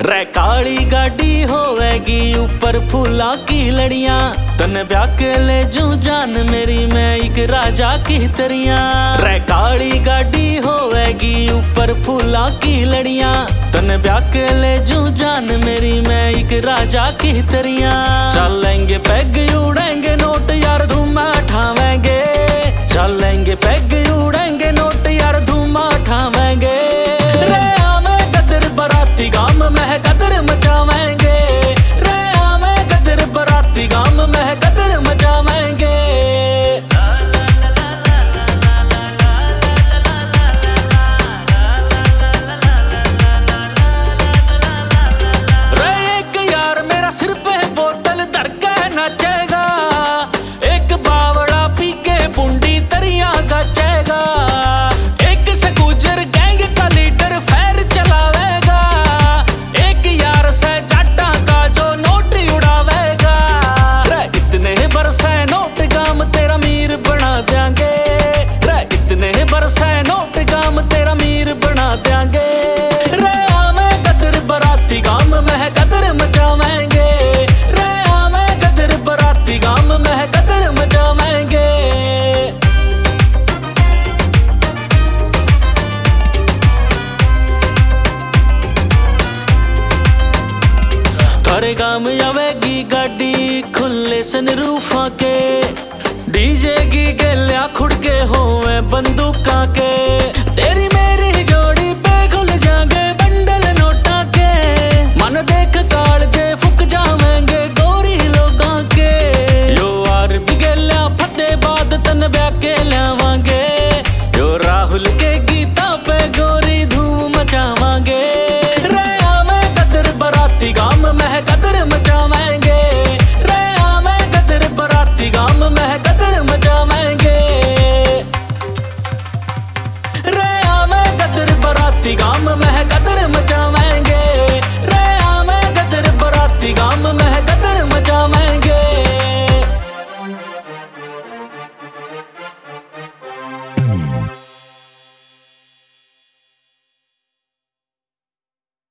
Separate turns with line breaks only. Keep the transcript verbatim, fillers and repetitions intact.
रे काली गाड़ी होवेगी ऊपर फूला की लड़ियां, तन ब्याह के ले जू जान मेरी मैं एक राजा की तरियां। रे काली गाड़ी होवेगी ऊपर फूला की लड़ियां, तन ब्याह के ले जू जान मेरी मैं एक राजा की तरियां। चलेंगे पैग उड़ेंगे नोट यार धूम उठावेंगे, चलेंगे पैग उड़ेंगे नोट यार धूम उठावेंगे। रे आवे गदर बराती गाम में गदर मचावेंगे, रे आवे गदर बराती गाम में गदर मचावेंगे। रे एक यार मेरा सिर पे बोतल धर के नाचेगा, एक बावड़ा पी के बुंडी तरिया गाचेगा, एक से गुजर गैंग का लीडर फैर चलावेगा, एक यार से जाटा का जो नोट उड़ावेगा। रे इतने बरसे नोट गाम तेरा मीर बना देंगे, रे इतने बरसे नोट गाम तेरा मीर बना देंगे। रे आवे गदर बराती गाम में गदर मचावेंगे, रे आवे गदर बराती गाम में गदर मचावेंगे। थारे गाम आवेगी गाड़ी खुले सनरूफा के, डीजे की गलियां खुड़के होवे बंदूका के। तेरी मेरी जोड़ी पे खुल जाएंगे बंडल नोटा के, मन देख काल जे फुक जावेंगे गोरी लोगा के। यो आर भी गलियां फते बाद तन ब्याह के लावांगे, यो राहुल के गीता पे गोरी धूम मचावांगे। रे आवे गदर बराती गाम में गदर मचावेंगे, रे आवे गदर बराती गाम में गदर मचावेंगे, रे आवे गदर बराती गाम में